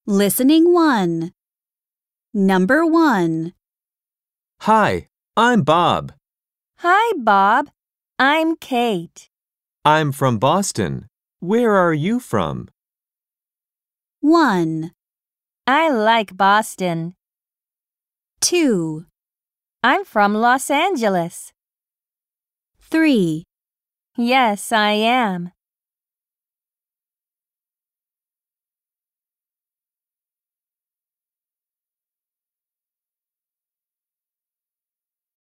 Listening 1. Number 1. Hi, I'm Bob. Hi, Bob. I'm Kate. I'm from Boston. Where are you from? 1, I like Boston. 2, I'm from Los Angeles. 3. Yes, I am.